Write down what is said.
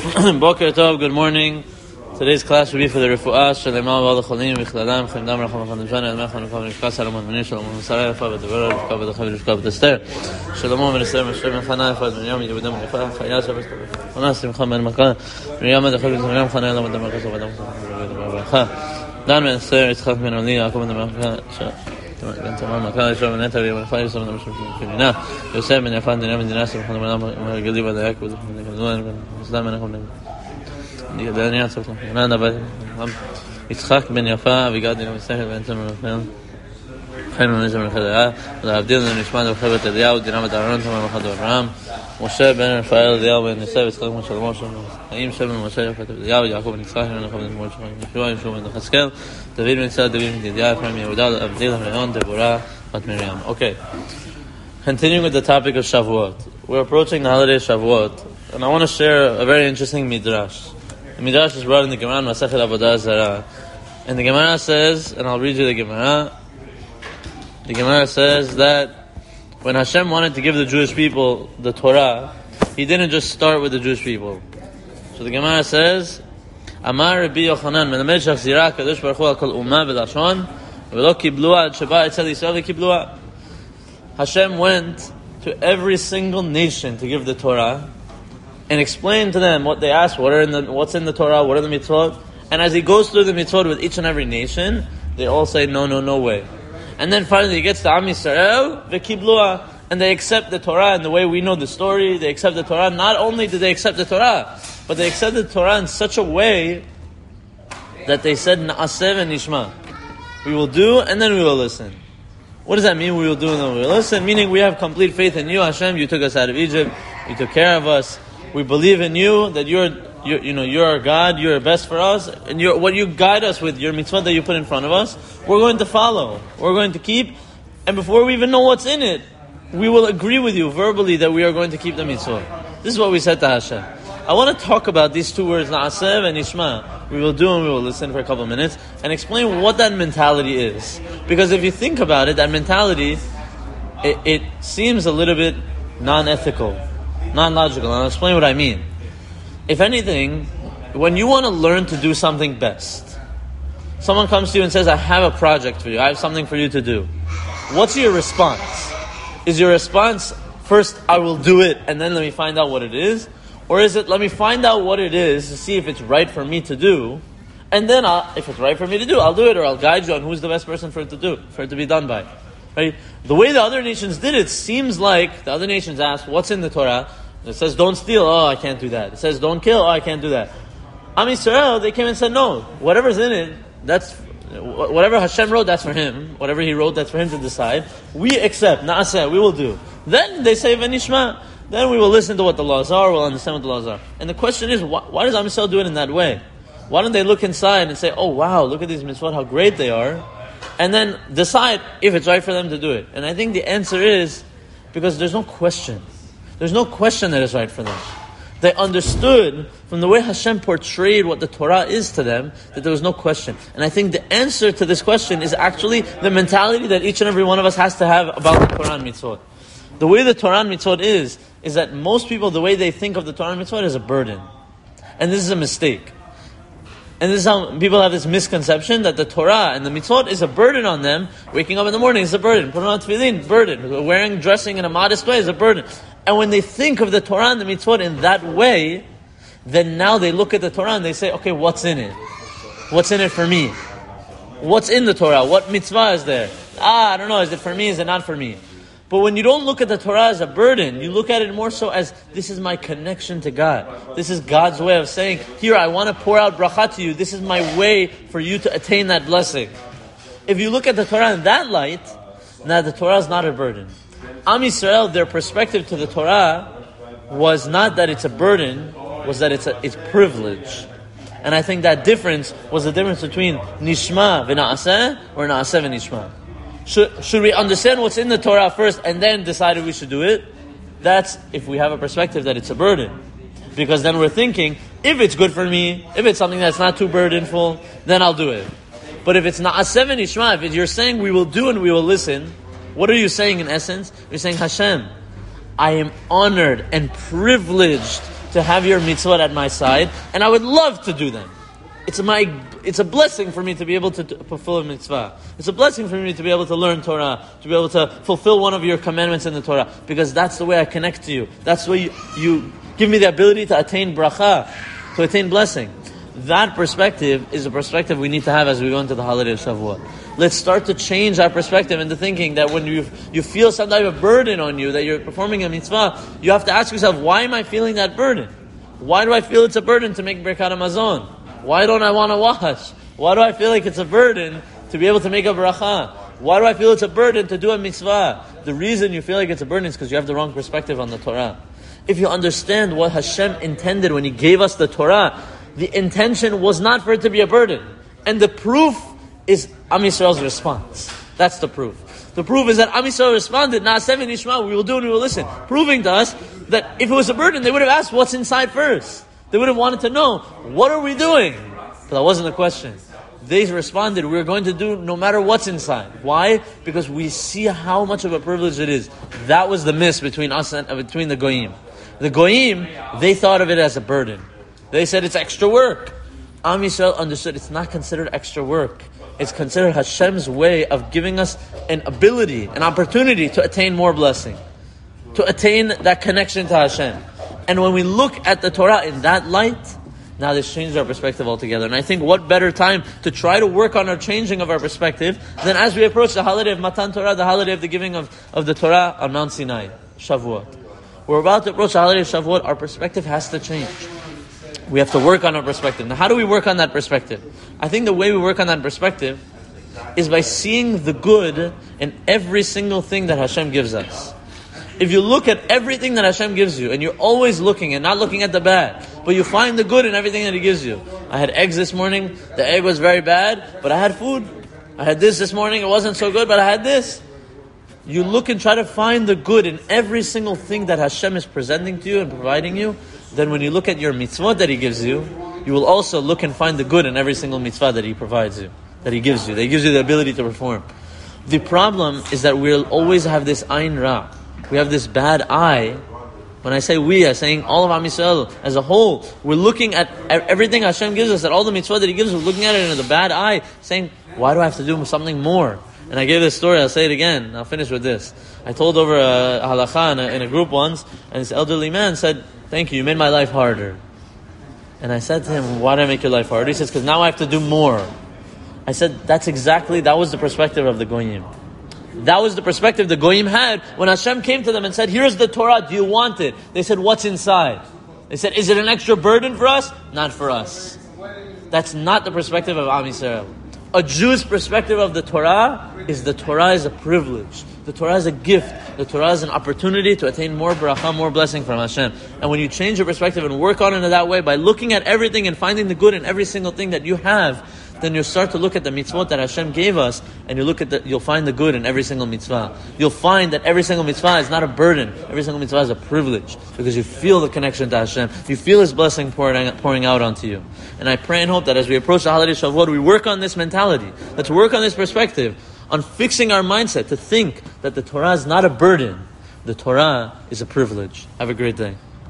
Boker Tov, good morning. Today's class will be for the Refu'ah, Shalema, Wal Cholim, Vichladam, Chimdam, Racham, Cham, Nivjan, El Mechon, Rukam, Rivka, Salomon, Meni, Shalom, Sarai, Rafa, B'Devora, Rivka, B'Dachav, Rivka, B'Dester, Shalom, V'Nester, Meshem, Mechana, Rafa, Miriam, Yehudam, Rafa, Chaya, Shabbos, Chana, Simcha, Ben Makan, Miriam, Dachav, Miriam, Chana, Elam, Adam, Marcos, Adam, Rafa, Dan, V'Nester, Yitzchak, Ben Oli, Yaakov, Ben Makan, Ben Tamar, Makan, Yisrael, Ben Netar, Ben Rafa, Yisrael, Ben Mishim, Finina, Yosef, Ben Yafan, Dinam, Ben Dinas, Ben Chana, Ben Gili, Ben Dayak, Ben Gilzuan, Ben Islam, Ben Achom, יצחק בן יפה אביגד דינם מסכת בן צמר רפאל חיים לנשם לחדרה ולהבדיל לנשמע דבחבת אליהו דינם את אהרון תמר מחד אברהם משה בן רפאל אליהו בן יוסף יצחק בן שלמה חיים שם בן משה יפת אליהו יעקב בן יצחק בן יחוב בן שמואל ישוע ישוע בן יחזקאל דוד בן יצחק דוד בן ידידיה אפרים יהודה להבדיל לריון דבורה בת מרים. Okay, continuing with the topic of Shavuot. We're approaching the holiday Shavuot and I want to share a very interesting midrash. The midrash is brought in the Gemara, Masechet Avodah Zarah. And the Gemara says, and I'll read you the Gemara. The Gemara says that when Hashem wanted to give the Jewish people the Torah, He didn't just start with the Jewish people. So the Gemara says, Amar Rabbi Yochanan, Melamed Shachzirah Kadosh Baruch Hu Kol Ummah B'Lashon, V'lo Kiblua Ad Sheba Etzel Yisrael Kiblua. Hashem went to every single nation to give the Torah, and explain to them what they asked, what's in the Torah, what are the mitzvot. And as he goes through the mitzvot with each and every nation, they all say, no way. And then finally he gets to Am Yisrael, v'kiblua, and they accept the Torah in the way we know the story. They accept the Torah. Not only did they accept the Torah, but they accepted the Torah in such a way that they said, Na'aseh v'nishma. We will do, and then we will listen. What does that mean, we will do, and then we will listen? Meaning we have complete faith in you, Hashem. You took us out of Egypt. You took care of us. We believe in you, that you're our God, you're best for us, and what you guide us with, your mitzvah that you put in front of us, we're going to follow, we're going to keep, and before we even know what's in it, we will agree with you verbally that we are going to keep the mitzvah. This is what we said to Hashem. I want to talk about these two words, na'aseh and ishma. We will do and we will listen for a couple of minutes, and explain what that mentality is. Because if you think about it, that mentality, it seems a little bit non-ethical, non-logical, and I'll explain what I mean. If anything, when you want to learn to do something best, someone comes to you and says, I have a project for you, I have something for you to do. What's your response? Is your response, first, I will do it, and then let me find out what it is? Or is it, let me find out what it is to see if it's right for me to do, and then if it's right for me to do, I'll do it, or I'll guide you on who's the best person for it to be done by. Right? The way the other nations did it seems like the other nations asked, what's in the Torah? It says, don't steal. Oh, I can't do that. It says, don't kill. Oh, I can't do that. Am Yisrael, they came and said, no. Whatever's in it, whatever Hashem wrote, that's for Him. Whatever He wrote, that's for Him to decide. We accept. Na'aseh, we will do. Then they say, v'nishma. Then we will listen to what the laws are. We'll understand what the laws are. And the question is, why does Am Yisrael do it in that way? Why don't they look inside and say, oh, wow, look at these mitzvot, how great they are. And then decide if it's right for them to do it. And I think the answer is, because there's no question. There's no question that it's right for them. They understood from the way Hashem portrayed what the Torah is to them that there was no question. And I think the answer to this question is actually the mentality that each and every one of us has to have about the Torah and mitzvot. The way the Torah and mitzvot is that most people, the way they think of the Torah and mitzvot is a burden. And this is a mistake. And this is how people have this misconception that the Torah and the mitzvot is a burden on them. Waking up in the morning is a burden. Putting on tefillin, burden. Dressing in a modest way is a burden. And when they think of the Torah and the mitzvot in that way, then now they look at the Torah and they say, okay, what's in it? What's in it for me? What's in the Torah? What mitzvah is there? I don't know, is it for me, is it not for me? But when you don't look at the Torah as a burden, you look at it more so as, this is my connection to God. This is God's way of saying, here, I want to pour out bracha to you. This is my way for you to attain that blessing. If you look at the Torah in that light, now the Torah is not a burden. Am Yisrael, their perspective to the Torah was not that it's a burden, was that it's privilege. And I think that difference was the difference between nishma v'na'aseh or na'aseh v'nishma. Should we understand what's in the Torah first and then decide if we should do it? That's if we have a perspective that it's a burden. Because then we're thinking, if it's good for me, if it's something that's not too burdenful, then I'll do it. But if it's na'aseh v'nishma, if you're saying we will do and we will listen, what are you saying in essence? You're saying, Hashem, I am honored and privileged to have your mitzvot at my side, and I would love to do them. It's a blessing for me to be able to fulfill a mitzvah. It's a blessing for me to be able to learn Torah, to be able to fulfill one of your commandments in the Torah, because that's the way I connect to you. That's the way you give me the ability to attain bracha, to attain blessing. That perspective is a perspective we need to have as we go into the holiday of Shavuot. Let's start to change our perspective into thinking that when you feel some type of burden on you, that you're performing a mitzvah, you have to ask yourself, why am I feeling that burden? Why do I feel it's a burden to make Birkat HaMazon? Why don't I want to wash? Why do I feel like it's a burden to be able to make a bracha? Why do I feel it's a burden to do a mitzvah? The reason you feel like it's a burden is because you have the wrong perspective on the Torah. If you understand what Hashem intended when He gave us the Torah, the intention was not for it to be a burden. And the proof is Am Yisrael's response. That's the proof. The proof is that Am Yisrael responded, Na'aseh v'nishma, we will do and we will listen. Proving to us that if it was a burden, they would have asked what's inside first. They would have wanted to know, what are we doing? But that wasn't the question. They responded, we're going to do no matter what's inside. Why? Because we see how much of a privilege it is. That was the miss between us and between the Goyim. The Goyim, they thought of it as a burden. They said it's extra work. Am Yisrael understood it's not considered extra work. It's considered Hashem's way of giving us an ability, an opportunity to attain more blessing, to attain that connection to Hashem. And when we look at the Torah in that light, now this changes our perspective altogether. And I think what better time to try to work on our changing of our perspective than as we approach the holiday of Matan Torah, the holiday of the giving of the Torah on Mount Sinai, Shavuot. We're about to approach the holiday of Shavuot, our perspective has to change. We have to work on our perspective. Now, how do we work on that perspective? I think the way we work on that perspective is by seeing the good in every single thing that Hashem gives us. If you look at everything that Hashem gives you, and you're always looking and not looking at the bad, but you find the good in everything that He gives you. I had eggs this morning, the egg was very bad, but I had food. I had this morning, it wasn't so good, but I had this. You look and try to find the good in every single thing that Hashem is presenting to you and providing you. Then when you look at your mitzvot that He gives you, you will also look and find the good in every single mitzvah that He provides you, that He gives you. That He gives you the ability to perform. The problem is that we'll always have this ayn ra. We have this bad eye. When I say we, I'm saying all of Am Yisrael as a whole. We're looking at everything Hashem gives us, at all the mitzvah that He gives us, we're looking at it in the bad eye, saying, why do I have to do something more? And I gave this story, I'll say it again, I'll finish with this. I told over a halakha in a group once, and this elderly man said, thank you made my life harder. And I said to him, why did I make your life harder? He says, because now I have to do more. I said, that was the perspective of the Goyim. That was the perspective the Goyim had when Hashem came to them and said, here's the Torah, do you want it? They said, what's inside? They said, is it an extra burden for us? Not for us. That's not the perspective of Am Yisrael. A Jew's perspective of the Torah is a privilege. The Torah is a gift. The Torah is an opportunity to attain more bracha, more blessing from Hashem. And when you change your perspective and work on it in that way, by looking at everything and finding the good in every single thing that you have, then you start to look at the mitzvot that Hashem gave us, and you'll find the good in every single mitzvah. You'll find that every single mitzvah is not a burden. Every single mitzvah is a privilege, because you feel the connection to Hashem. You feel His blessing pouring out onto you. And I pray and hope that as we approach the holiday of Shavuot, we work on this mentality. Let's work on this perspective, on fixing our mindset to think that the Torah is not a burden. The Torah is a privilege. Have a great day.